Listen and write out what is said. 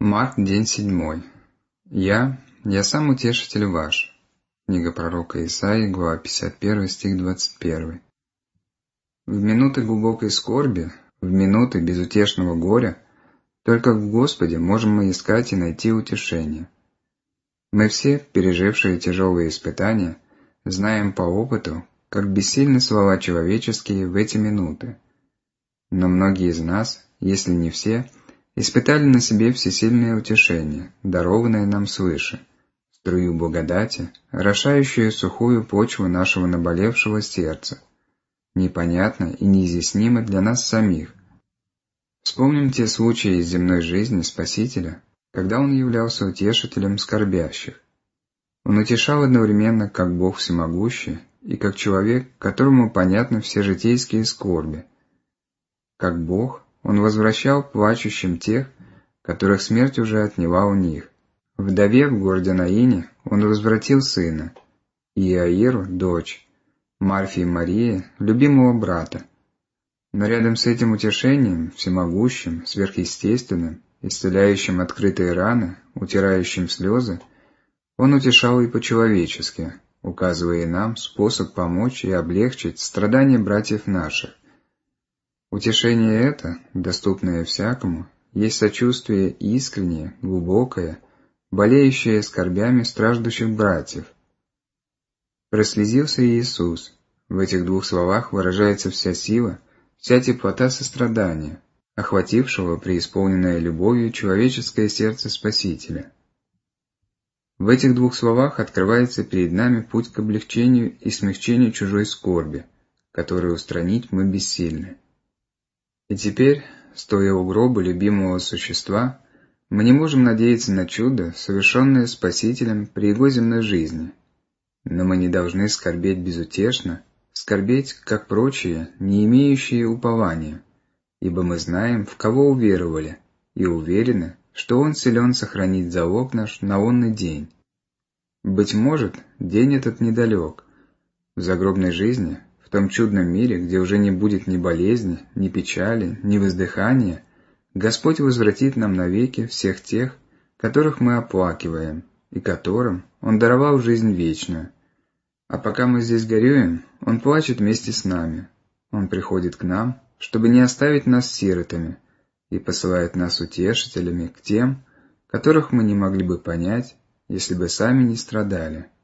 Марк, день 7. Я сам утешитель ваш. Книга пророка Исаии, глава 51, стих 21. В минуты глубокой скорби, в минуты безутешного горя, только в Господе можем мы искать и найти утешение. Мы все, пережившие тяжелые испытания, знаем по опыту, как бессильны слова человеческие в эти минуты. Но многие из нас, если не все, испытали на себе всесильное утешение, дарованное нам свыше, струю благодати, орошающую сухую почву нашего наболевшего сердца, непонятно и неизъяснимо для нас самих. Вспомним те случаи из земной жизни Спасителя, когда Он являлся утешителем скорбящих. Он утешал одновременно как Бог всемогущий и как человек, которому понятны все житейские скорби. Как Бог, Он возвращал плачущим тех, которых смерть уже отняла у них. Вдове в городе Наине Он возвратил сына, Иаиру – дочь, Марфе и Марии – любимого брата. Но рядом с этим утешением, всемогущим, сверхъестественным, исцеляющим открытые раны, утирающим слезы, Он утешал и по-человечески, указывая и нам способ помочь и облегчить страдания братьев наших. Утешение это, доступное всякому, есть сочувствие искреннее, глубокое, болеющее скорбями страждущих братьев. Прослезился Иисус. В этих двух словах выражается вся сила, вся теплота сострадания, охватившего преисполненное любовью человеческое сердце Спасителя. В этих двух словах открывается перед нами путь к облегчению и смягчению чужой скорби, которую устранить мы бессильны. И теперь, стоя у гроба любимого существа, мы не можем надеяться на чудо, совершенное Спасителем при Его земной жизни. Но мы не должны скорбеть безутешно, скорбеть, как прочие, не имеющие упования, ибо мы знаем, в кого уверовали, и уверены, что Он силен сохранить залог наш на онный день. Быть может, день этот недалек. В загробной жизни, в том чудном мире, где уже не будет ни болезни, ни печали, ни воздыхания, Господь возвратит нам навеки всех тех, которых мы оплакиваем, и которым Он даровал жизнь вечную. А пока мы здесь горюем, Он плачет вместе с нами. Он приходит к нам, чтобы не оставить нас сиротами, и посылает нас утешителями к тем, которых мы не могли бы понять, если бы сами не страдали.